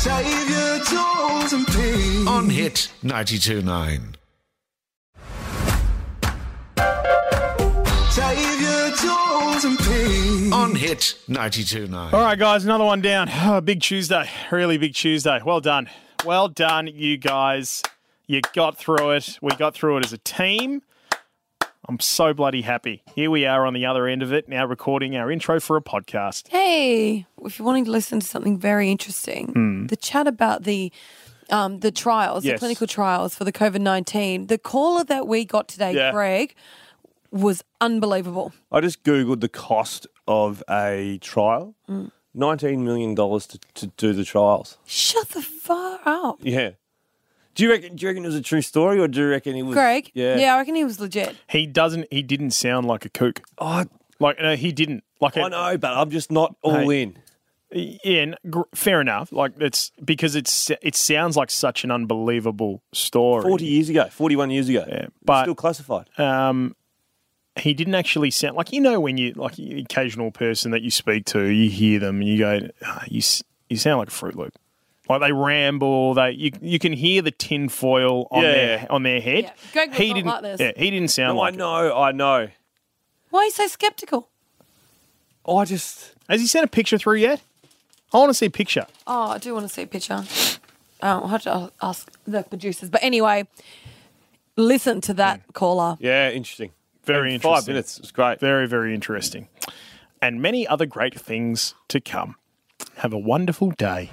Save your toes and pain. On Hit 92.9. Save your toes and pain. On Hit 92.9. All right, guys, another one down. Oh, big Tuesday. Really big Tuesday. Well done. Well done, you guys. You got through it. We got through it as a team. I'm so bloody happy. Here we are on the other end of it, now recording our intro for a podcast. Hey, if you're wanting to listen to something very interesting, the chat about the trials, Yes. the clinical trials for the COVID-19, the caller that we got today, Yeah. Greg, was unbelievable. I just Googled the cost of a trial. $19 million to do the trials. Shut the fuck up. Yeah. Do you reckon it was a true story, or do you reckon it was... Greg? Yeah. I reckon he was legit. He didn't sound like a kook. Oh, Like, no, he didn't. Like, I know, but I'm just not all in. Yeah, fair enough. Like, it's because it sounds like such an unbelievable story. 41 years ago. Yeah, It's but still classified. he didn't actually sound like, when you, like, the occasional person that you speak to, you hear them and you go, you sound like a Fruit Loop. Like, they ramble. You can hear the tin foil on their head. Yeah. Greg was not didn't like this. Yeah, he didn't sound No, like I know. Why are you so sceptical? I just... Has he sent a picture through yet? I want to see a picture. Oh, I do want to see a picture. I'll have to ask the producers. But anyway, listen to that caller. Yeah, interesting. Very In interesting. 5 minutes. It's great. Very, very interesting. And many other great things to come. Have a wonderful day.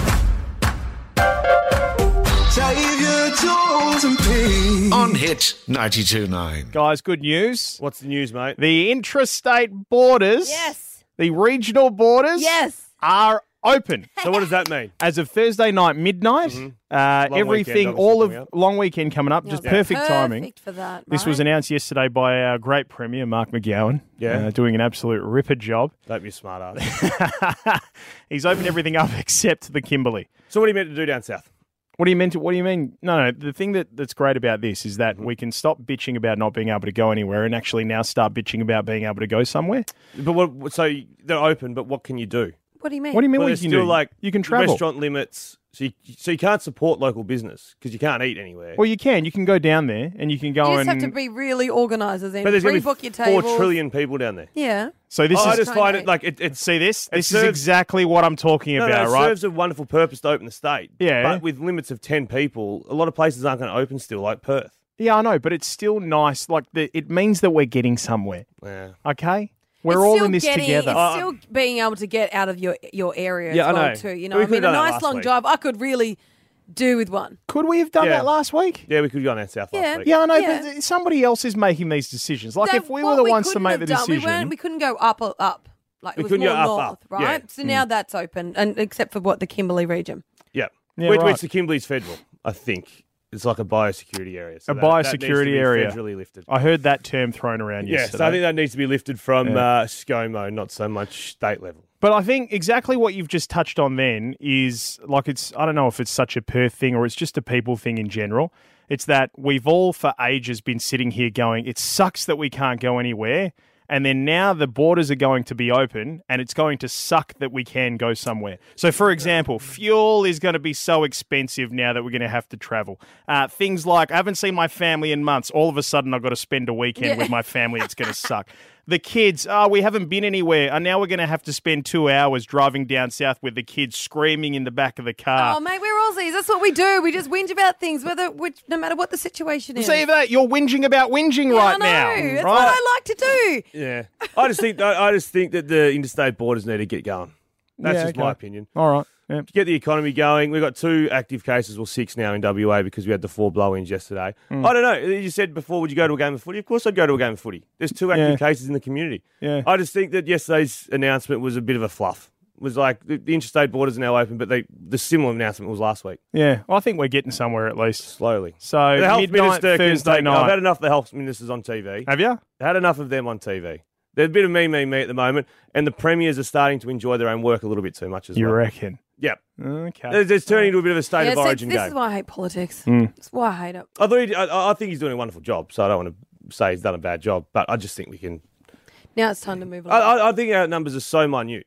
Save your toes and pain. On Hit 92.9. Guys, good news. What's the news, mate? The intrastate borders, Yes. the regional borders, Yes. are open. So what does that mean? As of Thursday night, midnight, everything, weekend, all of obviously, coming up. long weekend coming up, just perfect timing. Perfect for that. This was right? announced yesterday by our great Premier, Mark McGowan, Yeah. doing an absolute ripper job. Don't be a smart ass. He's opened everything up except the Kimberley. So what are you meant to do down south? What do you mean? No, the thing that's great about this is that we can stop bitching about not being able to go anywhere and actually now start bitching about being able to go somewhere. But what? So they're open, but what can you do? What do you mean? What do you mean Well, what there's you can still do? like You can travel. restaurant limits, so you can't support local business because you can't eat anywhere. Well, you can. You can go down there and you can go You and... just have to be really organised, as in but there's going to pre-book be your 4 tables. trillion people down there. Yeah. So this I is... just find it Okay. like it's See this? it This is serves- exactly what I'm talking no, about, it right? serves a wonderful purpose to open the state. Yeah. But with limits of 10 people, a lot of places aren't going to open still, like Perth. Yeah, I know, but it's still nice. Like, it means that we're getting somewhere, Yeah. okay? We're It's all still in this together. It's still being able to get out of your area Yeah, as I well, know. too. You We know, I could've mean, a done that nice last long week. drive I could really do with one. Could we have done Yeah. that last week? Yeah, we could go down south Yeah. last week. Yeah, I know, Yeah. but somebody else is making these decisions. Like, That- if we were what the we ones to couldn't make have the done, decision... we couldn't go up. Like, We it was couldn't more go up, north, up. right? Yeah. So now that's open, and except for the Kimberley region. Yeah. Yeah, which right. the Kimberley's federal, I think. It's like a biosecurity area. So A that needs to biosecurity be area. federally lifted. I heard that term thrown around Yeah, yesterday. so I think that needs to be lifted from ScoMo, not so much state level. But I think exactly what you've just touched on then is, like, I don't know if it's such a Perth thing or it's just a people thing in general. It's that we've all for ages been sitting here going, it sucks that we can't go anywhere. And then now the borders are going to be open and it's going to suck that we can go somewhere. So, for example, fuel is going to be so expensive now that we're going to have to travel. Things like, I haven't seen my family in months. All of a sudden, I've got to spend a weekend with my family. It's going to suck. The kids, we haven't been anywhere. And now we're going to have to spend 2 hours driving down south with the kids screaming in the back of the car. Oh, mate, we're Aussies. That's what we do. We just whinge about things, no matter what the situation is. See that? You're whinging about whinging Yeah, right I know. now. That's right? what I like to do. Yeah. I just think that the interstate borders need to get going. That's Yeah, just okay. my opinion. All right. Yeah. To get the economy going, we've got 2 active cases, or 6 now in WA because we had the 4 blow-ins yesterday. I don't know. You said before, would you go to a game of footy? Of course I'd go to a game of footy. There's 2 active cases in the community. Yeah. I just think that yesterday's announcement was a bit of a fluff. It was like the interstate borders are now open, but the similar announcement was last week. Yeah. Well, I think we're getting somewhere at least. Slowly. So, The health midnight minister can Thursday take... night. I've had enough of the health ministers on TV. Have you? I've had enough of them on TV. There's a bit of me at the moment, and the premiers are starting to enjoy their own work a little bit too much as You well. reckon? Yep. Okay. It's turning into a bit of a state of origin this game. is why I hate politics. Hmm. That's why I hate it. I think he's doing a wonderful job, so I don't want to say he's done a bad job, but I just think we can... Now it's time to move along. I think our numbers are so minute.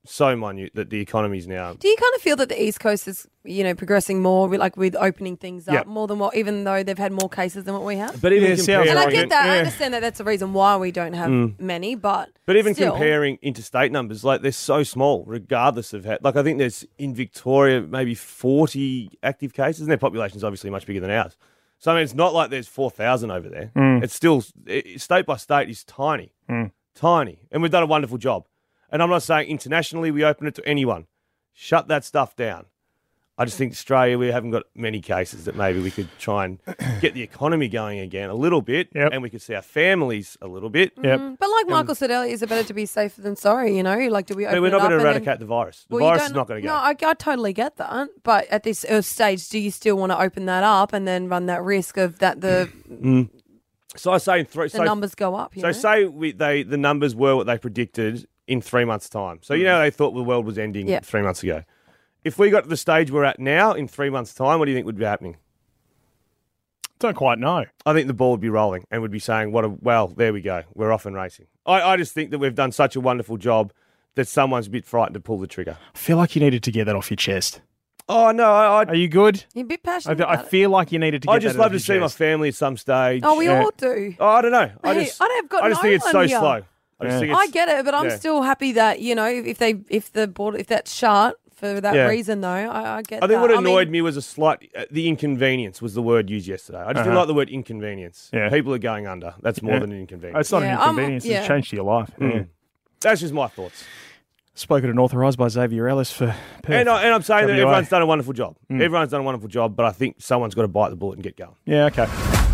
so minute that the economy's now. Do you kind of feel that the East Coast is, progressing more with opening things up Yeah. more than even though they've had more cases than what we have? But even Yeah, comparing, And I get that. I Yeah. understand that that's the reason why we don't have many, but But even still, comparing interstate numbers, like they're so small, regardless of how. Like I think there's in Victoria maybe 40 active cases, and their population's obviously much bigger than ours. So I mean, it's not like there's 4,000 over there. It's still state by state is tiny, tiny, and we've done a wonderful job. And I'm not saying internationally we open it to anyone. Shut that stuff down. I just think Australia, we haven't got many cases that maybe we could try and get the economy going again a little bit, Yep. and we could see our families a little bit. Yep. But like Michael said earlier, is it better to be safer than sorry? Like, do we open But we're it not up going to and then- eradicate the virus. The Well, you virus is don't- not going to go. No, I totally get that. But at this stage, do you still want to open that up and then run that risk of that the So I say in three. the numbers go up? You So know? say the numbers were what they predicted in 3 months' time. So they thought the world was ending Yeah. 3 months ago. If we got to the stage we're at now in 3 months' time, what do you think would be happening? Don't quite know. I think the ball would be rolling and would be saying, well, there we go. We're off and racing. I just think that we've done such a wonderful job that someone's a bit frightened to pull the trigger. I feel like you needed to get that off your chest. Oh, no, Are you good? You're a bit passionate. I about it. feel like you needed to get I just that love off to your see my chest. family at some stage. Oh, we all do. Oh, I don't know. I Hey, just I don't have got I just no think it's one so here. slow. I just Yeah. think it's, I get it, but I'm yeah. still happy that if that's shut for that Yeah. reason, though, I get. I think that. what annoyed me was a slight, the inconvenience was the word used yesterday. I just didn't like the word inconvenience. Yeah. People are going under. That's more Yeah. than an inconvenience. It's not Yeah, an inconvenience. yeah. It's changed to your life. Yeah. That's just my thoughts. Spoken and authorised by Xavier Ellis for Perth. And I'm saying that WA. everyone's done a wonderful job. Everyone's done a wonderful job, but I think someone's got to bite the bullet and get going. Yeah, okay.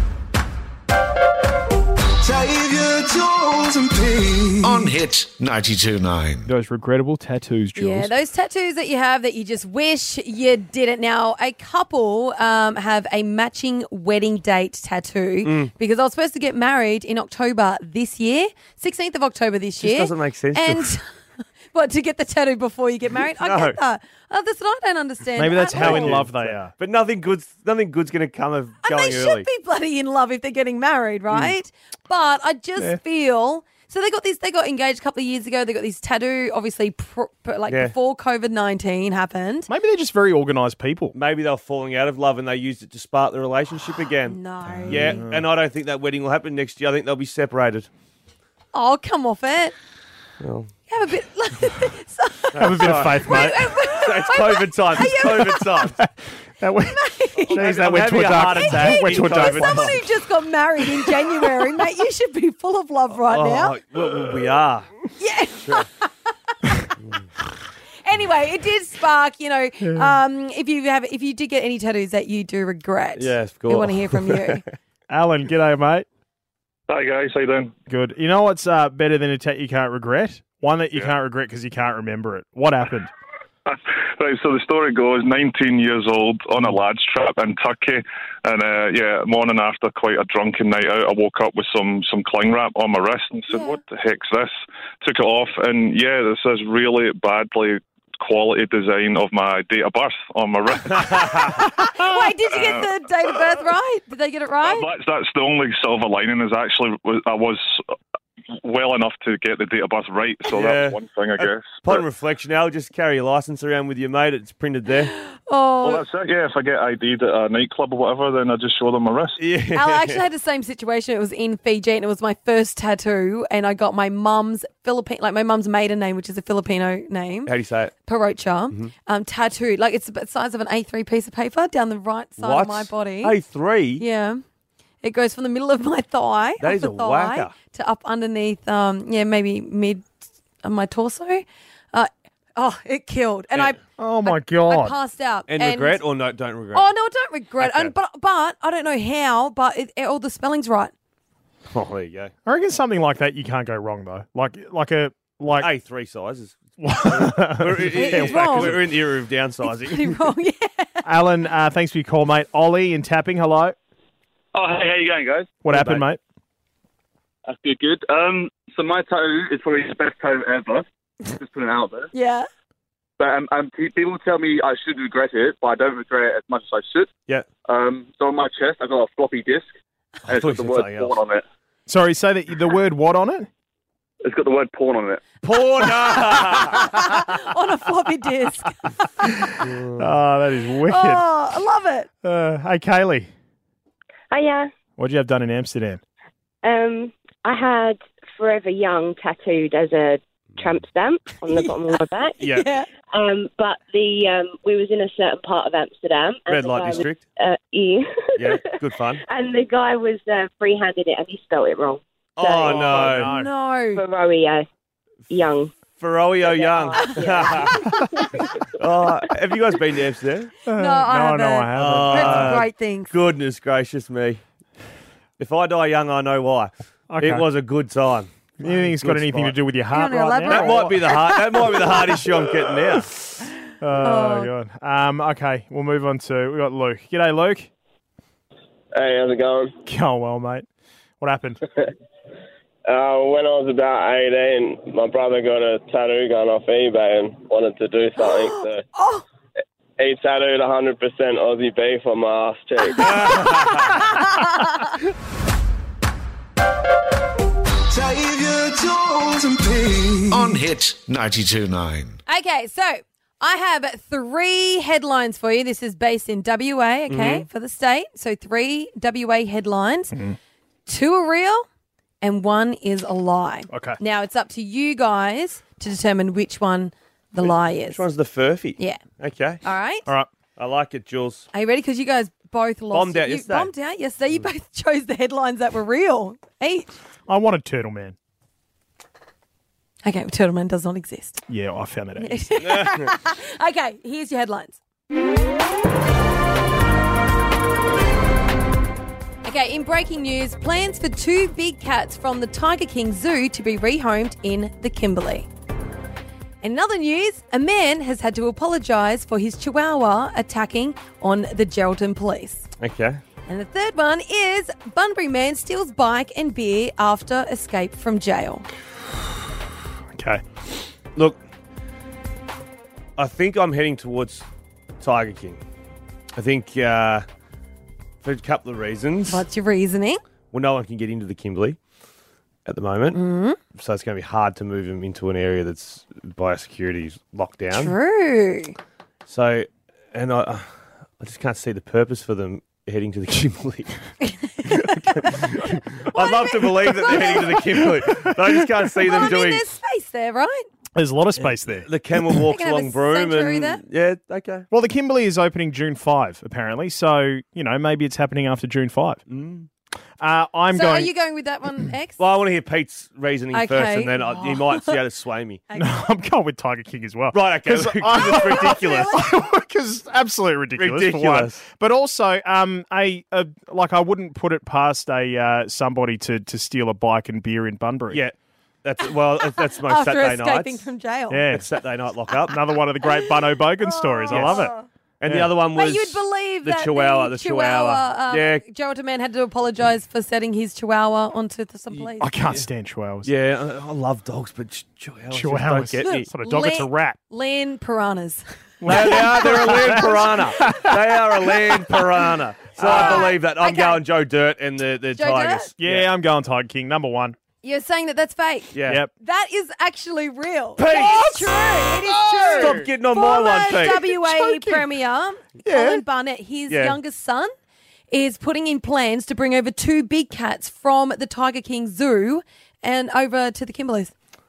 Save your jewels and peace. On Hit 92.9. Those regrettable tattoos, Jules. Yeah, those tattoos that you have that you just wish you didn't. Now, a couple have a matching wedding date tattoo because I was supposed to get married in October this year, 16th of October this year. doesn't make sense. And what, to get the tattoo before you get married? I No. get that. That's what I don't understand. Maybe that's at how all. in love they are. But nothing good's going to come of And going they early. should be bloody in love if they're getting married, right? But I just feel so. They got engaged a couple of years ago. They got this tattoo, obviously, Yeah. before COVID-19 happened. Maybe they're just very organised people. Maybe they were falling out of love and they used it to spark the relationship again. No. Yeah, and I don't think that wedding will happen next year. I think they'll be separated. Oh, come off it. Well, Have a bit. Have a bit of faith, mate. it's COVID time. It's COVID time. That went, jeez, that I'm went to having a a dark, heart attack went to a in dark COVID. Someone who just got married in January, mate, you should be full of love right now. Well, we are. Yeah. Anyway, it did spark, if you did get any tattoos that you do regret. Yes, of We course. want to hear from you. Alan, g'day, mate. Hi guys, how you doing? Good. You know what's better than a tat you can't regret? One that you can't regret because you can't remember it. What happened? Right, so the story goes, 19 years old, on a lads trip in Turkey, and morning after quite a drunken night out, I woke up with some cling wrap on my wrist and said, what the heck's this? Took it off, and this is really badly quality design of my date of birth on my wrist. Wait, did you get the date of birth right? Did they get it right? That's the only silver lining is actually I was well enough to get the date of birth right, so Yeah. that's one thing, I guess. Upon But- reflection, Al, just carry your license around with you, mate. It's printed there. Oh, well, that's it, yeah. If I get ID'd at a nightclub or whatever, then I just show them my wrist. Yeah. I actually had the same situation. It was in Fiji, and it was my first tattoo, and I got my mum's my mum's maiden name, which is a Filipino name, How do you say it? Parocha, tattooed. Like, it's the size of an A3 piece of paper down the right side What? of my body. A3? Yeah. It goes from the middle of my thigh, That is upper a thigh, whacker. to up underneath, maybe mid of my torso. It killed. And Oh, my I God. passed out. And regret or no? Don't regret? Oh, no, I don't regret it. Okay. And, but I don't know how, but all the spelling's right. Oh, there you go. I reckon something like that you can't go wrong, though. Like A3 sizes. It's wrong. We're in the era of downsizing. Pretty wrong, yeah. Alan, thanks for your call, mate. Ollie in Tapping, hello. Oh, hey, how you going, guys? What happened, mate? That's good. So my tattoo is probably the best tattoo ever. Just putting it out there. Yeah. But people tell me I should regret it, but I don't regret it as much as I should. Yeah. So on my chest, I've got a floppy disk, and it's thought got the you said word something else. born on it. Sorry, say that the word what on it? It's got the word porn on it. Porn. On a floppy disk. Oh, that is wicked. Oh, I love it. Hey, Kaylee, Yeah. what did you have done in Amsterdam? I had Forever Young tattooed as a tramp stamp on the bottom of my back. Yeah. But we was in a certain part of Amsterdam. And Red the light guy was, district. yeah. Yeah, good fun. And the guy was free-handed it and he spelled it wrong. Oh, no. No. Ferroio Young. Ferroio Young. Oh, have you guys been to Amsterdam? No, I haven't. No, I haven't. Heard some great things. Goodness gracious me. If I die young, I know why. Okay. It was a good time. You think it's got Good anything to spot. do with your heart You wanna right now? That might be the hard. That might be the hard issue I'm getting now. Oh, God. Okay, we'll move on to, we got Luke. G'day, Luke. Hey, how's it going? Going well, mate. What happened? When I was about 18, my brother got a tattoo gun off eBay and wanted to do something, so he tattooed 100% Aussie beef on my ass cheek. Save your jewels and peace. On Hit 92.9. Okay, so I have 3 headlines for you. This is based in WA, okay, for the state. So 3 WA headlines. 2 are real and 1 is a lie. Okay. Now it's up to you guys to determine which one the lie is. Which one's the furphy? Yeah. Okay. All right. All right. I like it, Jules. Are you ready? Because you guys both lost. Bombed out you yesterday. Bombed out yesterday. You both chose the headlines that were real. Each. I wanted Turtle Man. Okay, Turtle Man does not exist. Yeah, I found that out. Okay, here's your headlines. Okay, in breaking news, plans for 2 big cats from the Tiger King Zoo to be rehomed in the Kimberley. In other news, a man has had to apologise for his chihuahua attacking on the Geraldton police. Okay. And the third one is Bunbury man steals bike and beer after escape from jail. Okay. Look, I think I'm heading towards Tiger King. I think for a couple of reasons. What's your reasoning? Well, no one can get into the Kimberley at the moment. So it's going to be hard to move him into an area that's biosecurity locked down. True. So, and I just can't see the purpose for them heading to the Kimberley. I'd love to believe that they're heading to the Kimberley, but I just can't see them Well, I mean, doing there's space there, right? There's a lot of space there. the camel walks They can have along a Broome. sanctuary And, there. yeah, okay. Well, the Kimberley is opening June 5, apparently. So, maybe it's happening after June 5. I'm So going... are you going with that one, X? Well, I want to hear Pete's reasoning Okay. first, and then he might see how to sway me. No, I'm going with Tiger King as well. Right, okay. Because It's ridiculous. Because absolutely ridiculous. For one. Ridiculous. But also, I wouldn't put it past somebody to steal a bike and beer in Bunbury. Yeah, that's most After Saturday escaping nights. from jail. Yeah. It's Saturday night lock up. Another one of the great Bunno Bogan stories. I love it. And Yeah. the other one was But you'd believe the that Chihuahua. the The Chihuahua. Yeah, Geraldton man had to apologise for setting his Chihuahua onto some police. I can't stand chihuahuas. yeah. I love dogs, but Chihuahuas just don't Chihuahuas. get me. It's not a dog, it's a rat. Land piranhas. They're a land piranha. They are a land piranha. So I believe that. I'm okay. going Joe Dirt and the Joe Tigers. Dirt? Yeah, I'm going Tiger King, number 1. You're saying that that's fake? Yeah. Yep. That is actually real. Pete! It's true. It is true. Stop getting on my one, Pete. Former WA Premier Colin Barnett, his Yeah. youngest son, is putting in plans to bring over 2 big cats from the Tiger King Zoo and over to the Kimberleys.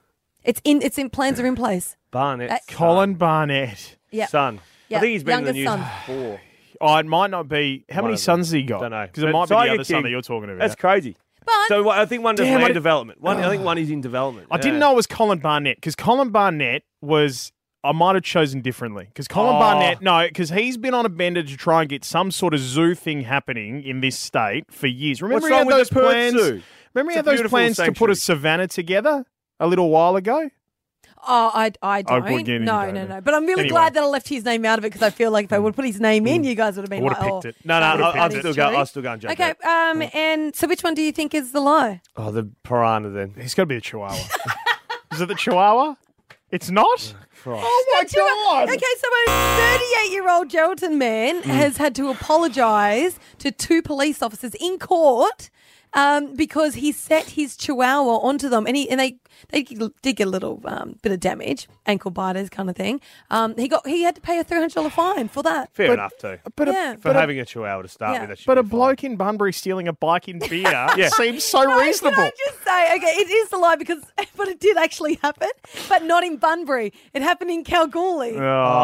Plans are in place. Barnett. Colin Barnett. Yeah. Son. Yeah. I think he's been in the news Youngest before. Oh, it might not be. How One many of them. sons has he got? Don't know. Because it But might be the Tiger other son King- that you're talking about. That's crazy. But So I think one does Damn, land development. I think one is in development. I didn't know it was Colin Barnett because Colin Barnett was. I might have chosen differently because Colin Barnett. No, because he's been on a bender to try and get some sort of zoo thing happening in this state for years. Remember What's he wrong had with those the Perth plans. Zoo? Remember he It's had a those beautiful plans to put sanctuary. a savannah together a little while ago. Oh, I don't. well, again, you No. don't. But I'm really Anyway. glad that I left his name out of it because I feel like if I would put his name in, you guys would have been Would like, have picked it. No, that I'll is still true. go. I'll still go and Joe Okay, Dirt. and so which one do you think is the lie? Oh, the piranha then. He's got to be a Chihuahua. Is it the Chihuahua? It's not. Oh my god! Okay, so a 38-year-old Geraldton man has had to apologise to 2 police officers in court because he set his chihuahua onto them, and they did get a little bit of damage, ankle biters kind of thing. He had to pay a $300 fine for that. Fair enough too. For having a chihuahua to start with. That should But be a bloke in Bunbury stealing a bike in beer Yeah. seems so reasonable. Can I just say, okay, it is a lie but it did actually happen, but not in Bunbury. It happened in Kalgoorlie.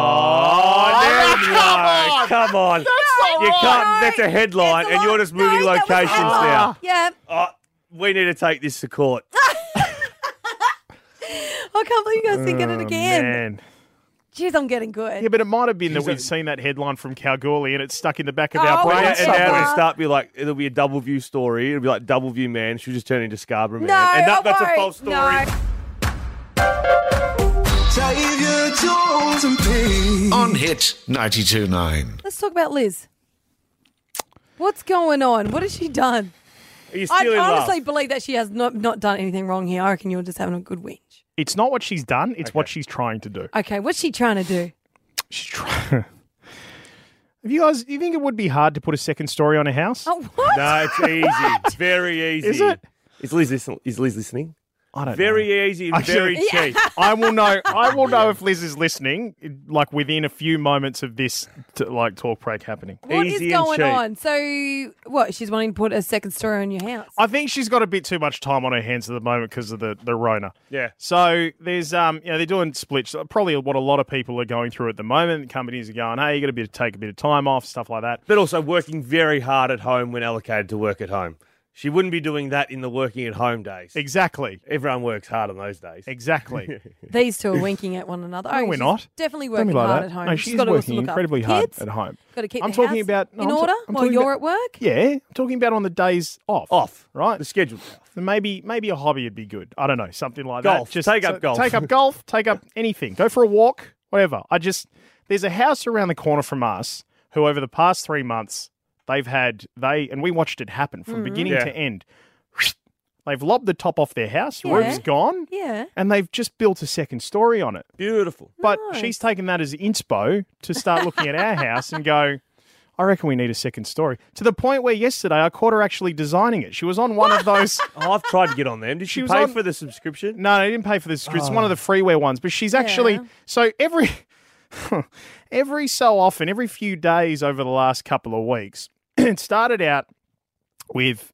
Come on. You can't. That's a headline, and you're just moving that was a locations headline. now. Yeah. We need to take this to court. I can't believe you guys thinking it again. Man. Jeez, I'm getting good. Yeah, but it might have been that we've seen that headline from Kalgoorlie and it's stuck in the back of our Oh, brain. yeah, And now somewhere. it'll start be like it'll be a double view story. It'll be like double view man. She'll just turn into Scarborough man. No, And I that's a won't. false story. No. Xavier Jones and Paige. On Hit 92.9. Let's talk about Liz. What's going on? What has she done? Are you I still in honestly love? believe that she has not done anything wrong here. I reckon you're just having a good whinge. It's not what she's done, it's what she's trying to do. Okay, what's she trying to do? She's trying. Do you think it would be hard to put a second story on a house? Oh, what? No, it's easy. It's very easy. Is it? Is Liz listening? I don't know. Very easy and very cheap. I will know if Liz is listening, like within a few moments of this talk break happening. What is Easy and going cheap. on? So, what? She's wanting to put a second story on your house? I think she's got a bit too much time on her hands at the moment because of the Rona. Yeah. So there's they're doing splits. Probably what a lot of people are going through at the moment. Companies are going, hey, you got to take a bit of time off, stuff like that. But also working very hard at home when allocated to work at home. She wouldn't be doing that in the working at home days. Exactly. Everyone works hard on those days. Exactly. These two are winking at one another. No, we're she's not. Definitely Don't be working like hard that. at home. No, She's she's got to working also look incredibly after hard kids. at home. Got to keep I'm the talking house about in order I'm while talking you're about- at work. Yeah, I'm talking about on the days off. Off. Right? The scheduled stuff. Then maybe a hobby would be good. I don't know, something like Golf. that. Take up golf. Take up golf. Take up anything. Go for a walk. Whatever. There's a house around the corner from us who, over the past 3 months, and we watched it happen from beginning Yeah. to end. They've lobbed the top off their house. Yeah. Roof's gone. Yeah. And they've just built a second story on it. Beautiful. But Nice. she's taken that as inspo to start looking at our house and go, I reckon we need a second story. To the point where yesterday I caught her actually designing it. She was on one of those. Oh, I've tried to get on them. Did she was pay on- for the subscription? No, I didn't pay for this. It's one of the freeware ones. But she's actually Yeah. so every so often, every few days over the last couple of weeks, it started out with,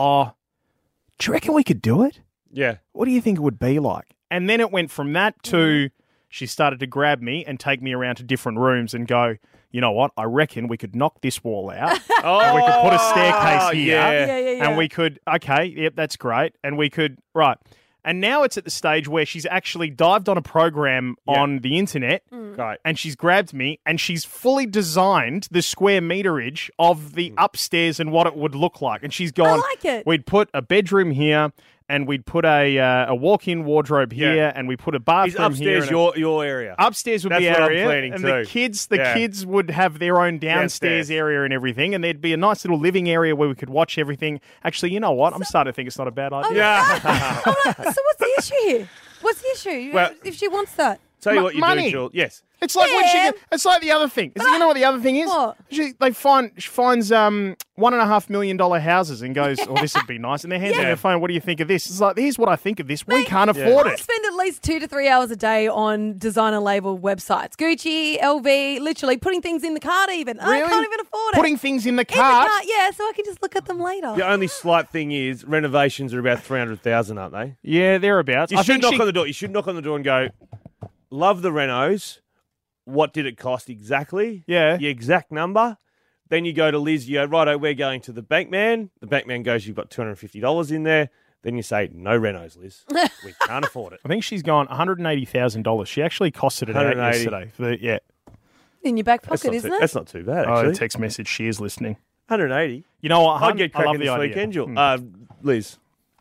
do you reckon we could do it? Yeah. What do you think it would be like? And then it went from that to she started to grab me and take me around to different rooms and go, you know what? I reckon we could knock this wall out. Oh, and we could put a staircase here. Yeah. And we could, okay, yep, that's great. And we could, right. And now it's at the stage where she's actually dived on a program on the internet Great. and she's grabbed me and she's fully designed the square meterage of the upstairs and what it would look like. And she's gone, like it. We'd put a bedroom here and we'd put a walk-in wardrobe here Yeah. and we put a Is bathroom here. upstairs and your area? Upstairs would That's be what our I'm area, planning and too. the kids Yeah. would have their own downstairs area and everything, and there'd be a nice little living area where we could watch everything. Actually, you know what? I'm starting to think it's not a bad idea. Yeah. I'm like, so what's the issue here? What's the issue? Well- if she wants that. Tell you what you money. do, Jules. Yes. It's like when Yeah. it's like the other thing. You know what the other thing is? What? She finds $1.5 million houses and goes, "Oh, this would be nice." And they're hands on their phone. What do you think of this? It's like, here's what I think of this. We can't afford I it. spend at least 2 to 3 hours a day on designer label websites. Gucci, LV, literally putting things in the cart even. I Really? can't even afford it. Putting things in the in the cart. cart, yeah, so I can just look at them later. The only slight thing is renovations are about 300,000, aren't they? Yeah, thereabouts. You I should think knock she- on the door. You should knock on the door and go, love the renos. What did it cost exactly? Yeah. The exact number. Then you go to Liz, you go, righto, we're going to the bank man. The bank man goes, you've got $250 in there. Then you say, no renos, Liz. We can't afford it. I think she's gone $180,000. She actually costed it out 180. yesterday. In your back That's pocket, not, isn't too, it? that's not too bad, Oh, actually. text message. She is listening. 180. You know what? I'd hun? get I love cracking the this idea. weekend, Jules. Liz.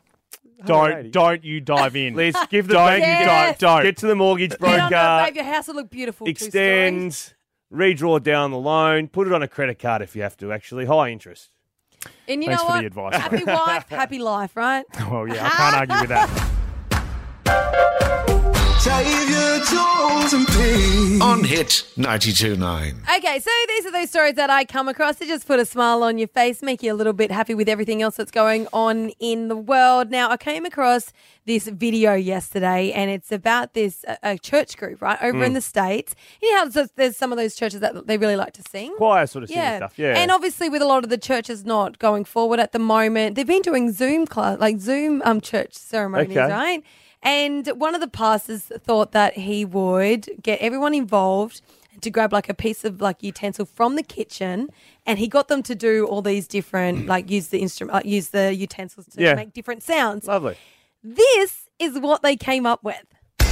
180. Don't you dive in. Liz, give the Don't bank. you Yes. don't. Get to the mortgage Get on broker. that, babe. Your house will look beautiful. 2 stories. Extend. Redraw down the loan. Put it on a credit card if you have to, actually. High interest. And you Thanks know for what? the advice. Happy wife, happy life, right? Well, yeah, I can't argue with that. Save your jewels and peace. On Hit 92.9. Okay, so these are those stories that I come across to just put a smile on your face, make you a little bit happy with everything else that's going on in the world. Now, I came across this video yesterday, and it's about this a church group, right, over in the States. You know how there's some of those churches that they really like to sing? Choir sort of singing stuff, yeah. And obviously with a lot of the churches not going forward at the moment, they've been doing Zoom church ceremonies, Okay. right? And one of the pastors thought that he would get everyone involved to grab like a piece of like utensil from the kitchen, and he got them to do all these different use the utensils to make different sounds. Lovely. This is what they came up with.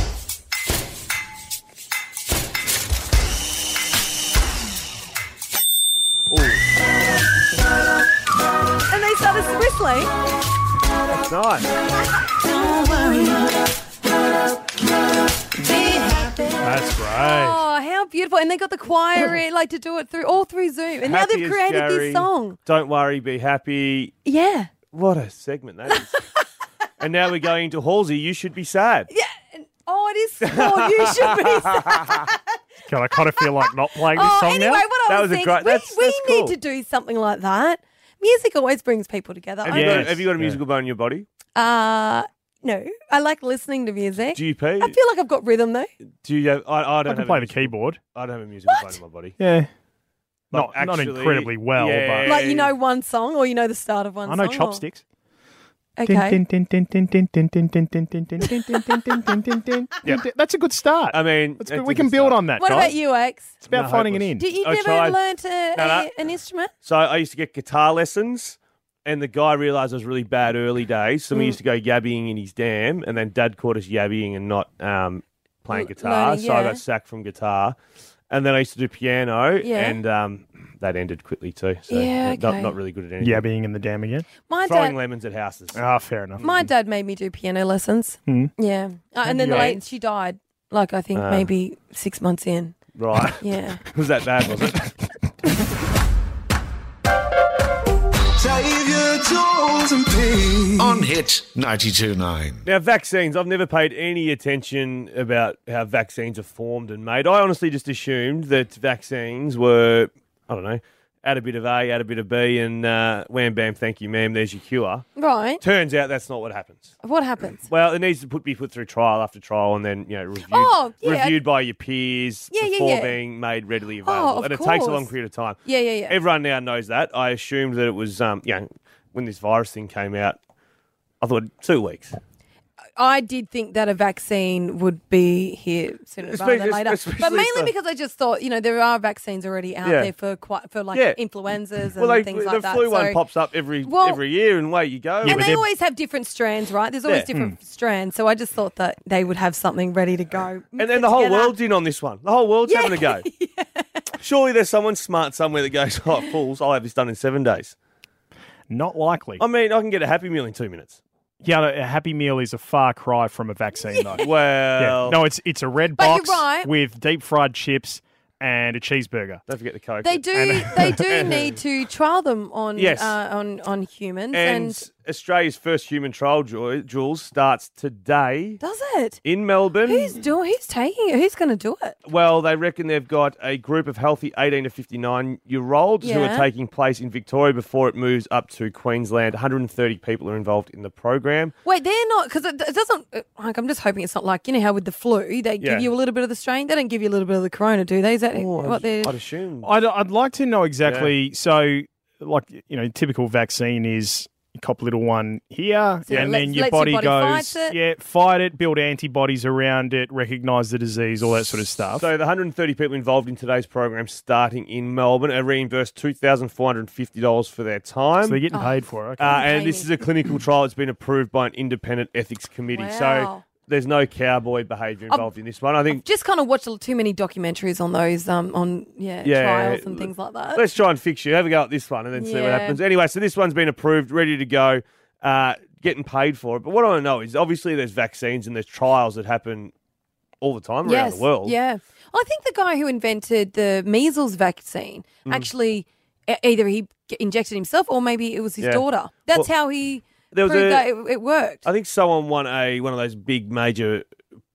And they started whistling. That's nice. That's great. Oh, how beautiful. And they got the choir in, to do it through Zoom. And now Happy they've as created Gary. this song. Don't worry, be happy. Yeah. What a segment that is. And now we're going into Halsey. You should be sad. Yeah. Oh, it is small. You should be sad. God, I kind of feel like not playing this song anyway, now. what That I was was a thinking, great- that's we cool. need to do something like that. Music always brings people together. Have you got a musical bone in your body? No, I like listening to music. Do you pee? I feel like I've got rhythm though. Do you have, I I don't can have play a the musical- keyboard. I don't have a musical bone in my body. Yeah. Like, Not actually, incredibly well, yeah. but Like you know one song or you know the start of one I song. know chopsticks. Okay. Yeah, that's a good start. I mean, That's good. it's We a can good build start. on that, What guys. about you, X? It's about No, finding an hopeless. in. You I never tried. learnt No. an instrument? So I used to get guitar lessons, and the guy realised I was really bad early days, so we used to go yabbying in his dam, and then Dad caught us yabbying and not playing guitar, learning, so I yeah. got sacked from guitar. And then I used to do piano, Yeah. and that ended quickly too. So Yeah, okay. not really good at anything. Yeah, being in the dam again. My Throwing dad, lemons at houses. Ah, fair enough. my dad made me do piano lessons. Yeah, and then Yeah. she died. Like I think maybe 6 months in. Right. Yeah. Was that bad, was it? Save your jewels and peace. On Hit 92.9. Now, vaccines. I've never paid any attention about how vaccines are formed and made. I honestly just assumed that vaccines were, I don't know, add a bit of A, add a bit of B, and wham, bam, thank you, ma'am, there's your cure. Right. Turns out that's not what happens. What happens? Well, it needs to be put through trial after trial and then, reviewed, Oh, yeah. reviewed by your peers Yeah, before yeah. being made readily available. of And it takes a course. long period of time. Yeah. Everyone now knows that. I assumed that it was, when this virus thing came out, I thought 2 weeks. I did think that a vaccine would be here sooner rather than later, Especially but mainly for- because I just thought, there are vaccines already out Yeah. there for Yeah. influenzas and Well, things the like that. flu one So- pops up every Well- year, and away you go. and they always have different strands, right? There's always Yeah. different strands. So I just thought that they would have something ready to go. and then the whole world's in on this one. The whole world's having a go. Surely there's someone smart somewhere that goes, "Oh, fools! I'll have this done in 7 days." Not likely. I mean, I can get a Happy Meal in 2 minutes. Yeah, a Happy Meal is a far cry from a vaccine, though. Well, Yeah. No, it's a red But you're box right. with deep fried chips and a cheeseburger. don't forget the Coke. They do need to trial them on Yes. on humans, and and Australia's first human trial, Jules, starts today does it? in Melbourne. Who's taking it? Who's going to do it? Well, they reckon they've got a group of healthy 18 to 59-year-olds who Yeah. are taking place in Victoria before it moves up to Queensland. 130 people are involved in the program. Wait, they're not because it doesn't. I'm just hoping it's not like how with the flu they Yeah. give you a little bit of the strain. They don't give you a little bit of the corona, do they? Is that what they're? I'd assume. I'd like to know exactly. So, typical vaccine is you cop a little one here, So and lets- then your lets your body body goes, fight it. fight it, build antibodies around it, recognise the disease, all that sort of stuff. So the 130 people involved in today's program starting in Melbourne are reimbursed $2,450 for their time. So they're getting paid for it. Okay. And this is a clinical trial that's been approved by an independent ethics committee. Wow. So there's no cowboy behaviour involved in this one. I think Just kind of watched too many documentaries on those trials and things like that. let's try and fix you. Have a go at this one and then see what Yeah. happens. Anyway, so this one's been approved, ready to go, getting paid for it. But what I want to know is obviously there's vaccines and there's trials that happen all the time around the world. Yeah. I think the guy who invented the measles vaccine actually either he injected himself or maybe it was his Yeah. daughter. That's Well, how he there was proved a- that it worked. I think someone won one of those big major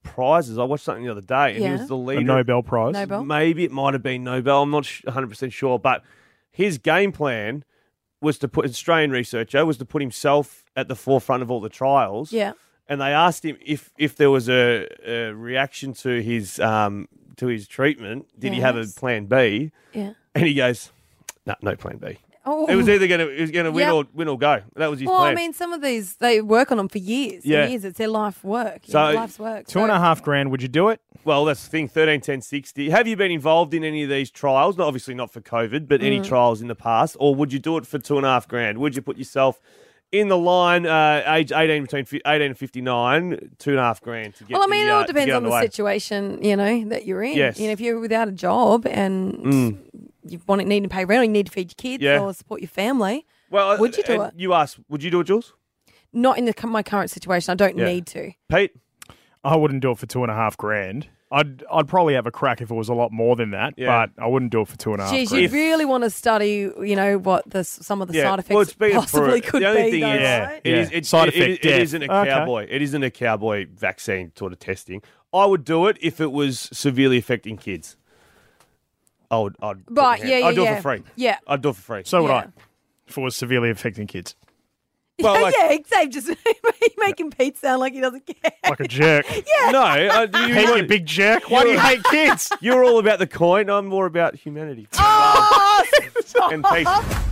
prizes. I watched something the other day, and he was the leader. A Nobel Prize. Nobel? Maybe it might have been Nobel. I'm not 100% sure, but his game plan was to put Australian researcher was to put himself at the forefront of all the trials. Yeah. And they asked him if there was a reaction to his treatment. Did he have a plan B? Yeah. And he goes, no plan B. Oh. It was either going to win or go. That was his Well, plan. I mean, some of these, they work on them for years. Yeah. And years. It's their life work. So- Life's work. $2.5 grand. Would you do it? Well, that's the thing, 13, 10, 60. Have you been involved in any of these trials? Not obviously not for COVID, but any trials in the past? Or would you do it for $2.5 grand? Would you put yourself in the line, age 18 between 18 and 59, $2.5 grand to get? Well, I mean, it all to depends get on the underway? situation, that you're in. Yes. If you're without a job and you need to pay rent, or you need to feed your kids Yeah. or support your family. Well, Would you do it? You asked, would you do it, Jules? Not in my current situation. I don't need to. Pete? I wouldn't do it for $2.5 grand. I'd probably have a crack if it was a lot more than that, Yeah. but I wouldn't do it for $2.5 Geez, grand. you really want to study, what some of the side effects well, it's been possibly for, could the only be, thing though, is, right? it Side effect death. isn't a Okay. cowboy. It isn't a cowboy vaccine sort of testing. I would do it if it was severely affecting kids. I'd Right, I'd do it yeah. for free. Yeah. I'd do it for free. So would Yeah. I, if it was severely affecting kids. Well, like- Dave just making Pete sound like he doesn't care. Like a jerk. No, Pete, you big jerk. Why do you hate kids? You're all about the coin. I'm more about humanity Oh, and peace.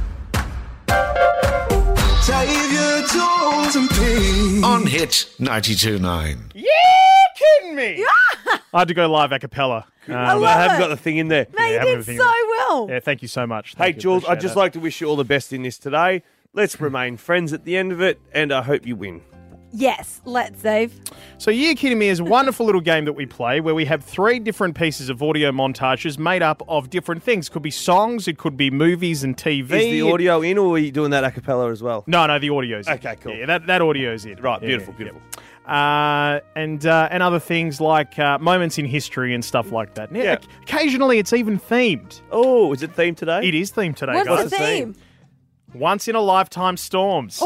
Save your tools and peace. On Hit 92.9. Kidding me? I had to go live a cappella. I love I haven't it. got the thing in there. Mate, Yeah, you having did a thing so in well. Yeah, thank you so much. Hey, Thank you, Jules, I'd appreciate just that. like to wish you all the best in this today. Let's remain friends at the end of it, and I hope you win. Yes, let's, Dave. So You Kidding Me is a wonderful little game that we play where we have 3 different pieces of audio montages made up of different things. Could be songs, it could be movies and TV. Is the audio in, or are you doing that a cappella as well? No, the audio's in. Okay, cool. Yeah, that audio's in. Right, Yeah, beautiful, yeah, beautiful. yeah. And other things like moments in history and stuff like that. Yeah. Occasionally it's even themed. Oh, is it themed today? It is themed today, What's guys. the theme? Once in a lifetime storms.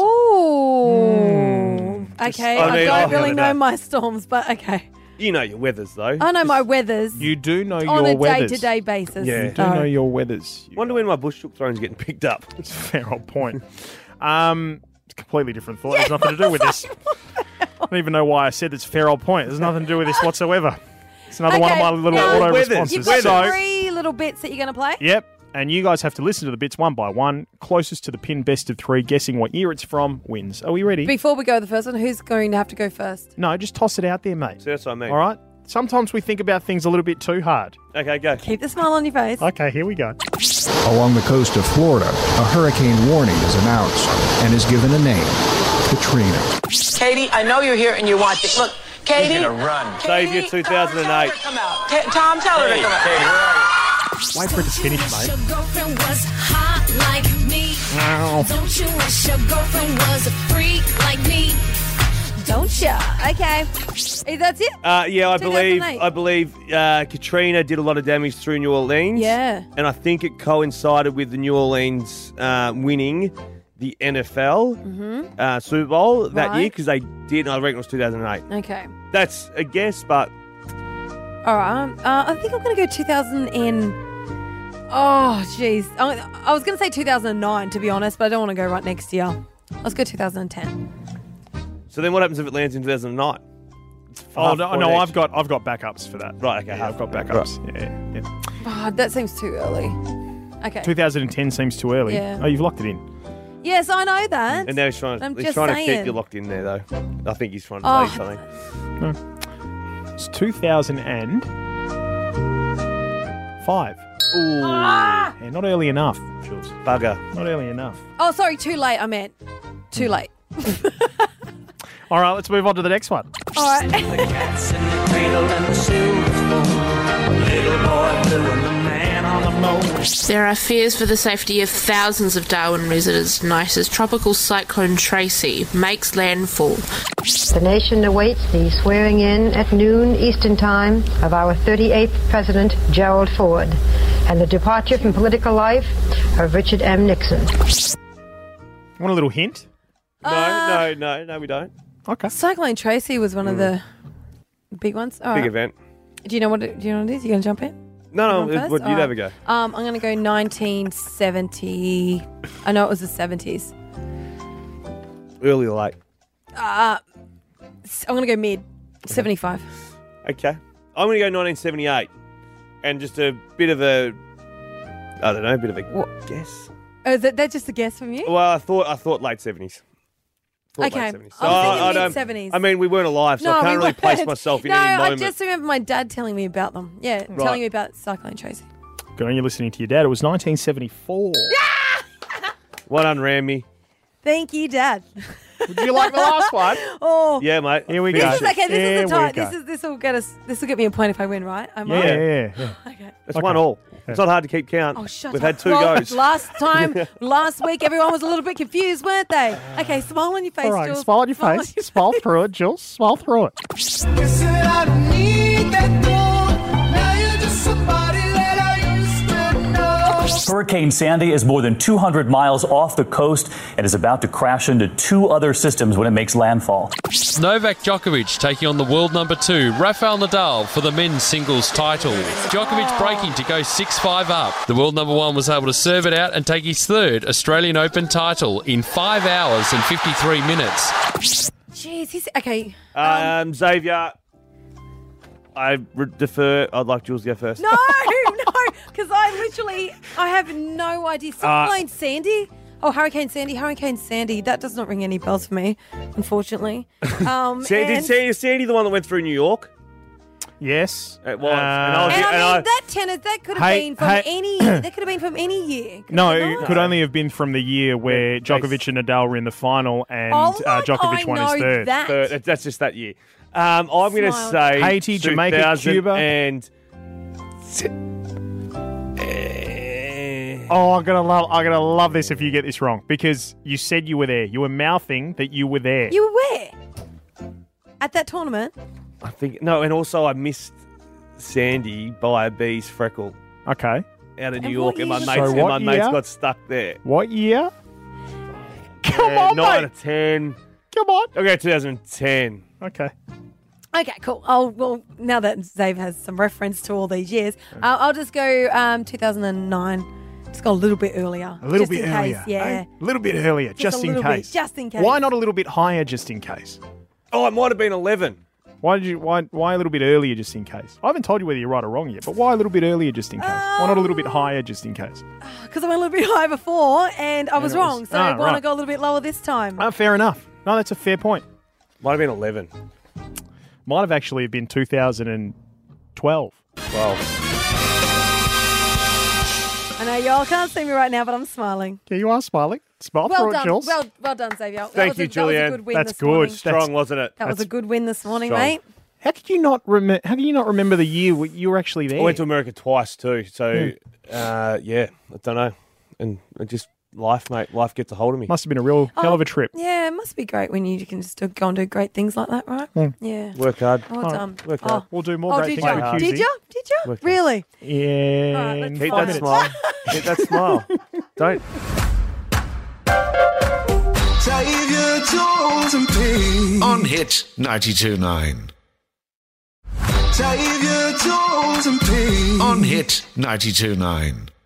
Oh, okay. I mean, I I've don't really never know done. my storms, but okay. You know your weathers, though. I know my weathers You do know on your a weathers. day-to-day basis. Yeah. You do know your weathers. Wonder when my bush chook throne's getting picked up. It's a fair old point. It's a completely different thought. It has nothing to do with this. I don't even know why I said it's a fair old point. There's nothing to do with this whatsoever. It's another one of Okay, my little now- auto Weathers. responses. You've got So, 3 little bits that you're going to play? yep. And you guys have to listen to the bits one by one. Closest to the pin, best of 3, guessing what year it's from, wins. Are we ready? Before we go to the first one, who's going to have to go first? No, just toss it out there, mate. So that's what I mean. All right? Sometimes we think about things a little bit too hard. Okay, go. Keep the smile on your face. Okay, here we go. Along the coast of Florida, a hurricane warning is announced and is given a name, Katrina. Katie, I know you're here and you want this. Look, Katie. He's gonna run. Savior 2008. Come out. Tom, tell her to come out. Wait for it to finish, mate. Your girlfriend was hot like me. Ow. Don't you wish your girlfriend was a freak like me? Don't ya? Okay. That's it? Yeah, I 2008. believe Katrina did a lot of damage through New Orleans. Yeah. And I think it coincided with the New Orleans winning the NFL Super Bowl that Right. year because they did. I reckon it was 2008. Okay. That's a guess, but All right. I think I'm going to go 2000 and... Oh, jeez. I was going to say 2009, to be honest, but I don't want to go right next year. Let's go 2010. so then what happens if it lands in 2009? It's Oh, half no, point no, each. I've got backups for that. Right, okay, Yeah, half I've got point. backups. Yeah. Oh, that seems too early. Okay. 2010 seems too early. Yeah. Oh, you've locked it in. Yes, I know that. And now he's trying, I'm he's just trying to saying. keep you locked in there, though. I think he's trying to Oh. say something. It's 2005. Ooh, Ah! Yeah, not early enough, Jules. bugger. Not early enough. Oh, sorry, too late, I meant. Too late. All right, let's move on to the next one. All right. There are fears for the safety of thousands of Darwin residents tonight as Tropical Cyclone Tracy makes landfall. The nation awaits the swearing in at noon Eastern Time of our 38th President, Gerald Ford, and the departure from political life of Richard M. Nixon. Want a little hint? No, we don't. Okay. Cyclone Tracy was one of the Big ones? All Big right. event. Do you know what it is? You going to jump in? No, You want you'd first? have a go. I'm going to go 1970. I know it was the 70s. Early or late? I'm going to go mid. 75. Okay. I'm going to go 1978. And just a bit of a, I don't know, a bit of a guess. Oh, is that just a guess from you? Well, I thought late 70s. Okay. Late 70s. I was thinking mid-70s. I mean, we weren't alive, so I can't really place myself in any moment. I just remember my dad telling me about them. Yeah, telling me about Cyclone Tracy. Good on you listening to your dad. It was 1974. Well done, Rammy. Thank you, Dad. Would you like the last one? Oh, Yeah, mate. Here we this go. is okay. This Here is the we time. go. This will get us. This will get me a point if I win, right? Am I? Yeah. Okay. It's 1-1. It's not hard to keep count. Oh, shut We've up. had two Well, goes. Last week, everyone was a little bit confused, weren't they? Okay, smile on your face, All right, Jules. smile on your face. Smile through it, Jules. Smile through it. Hurricane Sandy is more than 200 miles off the coast and is about to crash into two other systems when it makes landfall. Novak Djokovic taking on the world number 2, Rafael Nadal, for the men's singles title. Djokovic breaking to go 6-5 up. The world number 1 was able to serve it out and take his third Australian Open title in 5 hours and 53 minutes. Jeez, he's okay. Xavier, I'd like Jules to go first. No, because I have no idea. Cyclone Sandy? Oh, Hurricane Sandy. That does not ring any bells for me, unfortunately. Did Sandy the one that went through New York? Yes. It was. That could have been from any. That could have been from any year. No, it could only have been from the year where Djokovic and Nadal were in the final and Djokovic won his third. Third. That's just that year. I'm going to say Haiti, Jamaica, Cuba. And Oh, I'm gonna love this if you get this wrong because you said you were there. You were mouthing that you were there. You were where? At that tournament? I think no, and also I missed Sandy by a bee's freckle. Okay. Out of New York, and my year? mates got stuck there. What year? Come on, 9 out mate. of 10. Come on. I'll go 2010. Okay. Okay, cool. Well, now that Zave has some reference to all these years, I'll just go 2009. Just go a little bit earlier. A little just bit in earlier. Case, yeah. A little bit earlier, just in case. Just in case. Why not a little bit higher, just in case? Oh, it might have been 11. Why a little bit earlier, just in case? I haven't told you whether you're right or wrong yet, but why a little bit earlier, just in case? Why not a little bit higher, just in case? Because I went a little bit high before and I was wrong. So why not go a little bit lower this time? Fair enough. No, that's a fair point. Might have been 11. Might have actually been 2012. 12. I know y'all can't see me right now, but I'm smiling. Yeah, you are smiling. Smile Well through done. it, Jules. Well done, Xavier. Thank you, That was Julianne. a good win That's this morning. good. Strong, wasn't it? That was a good win this morning, strong. mate. How can you not remember the year you were actually there? I went to America twice too. So, I don't know. And just life, mate. Life gets a hold of me. Must have been a real hell of a trip. Yeah, it must be great when you can just go and do great things like that, right? Yeah. Work hard. Well done. Work hard. We'll do more great did things you? with Did QZ. you? Did you? Work hard. Really? Yeah. All right, let's Keep find that it. smile. Keep that smile. Don't. Xavier Jones and Pete. On Hit 92.9. Xavier Jones and Pete. On Hit 92.9.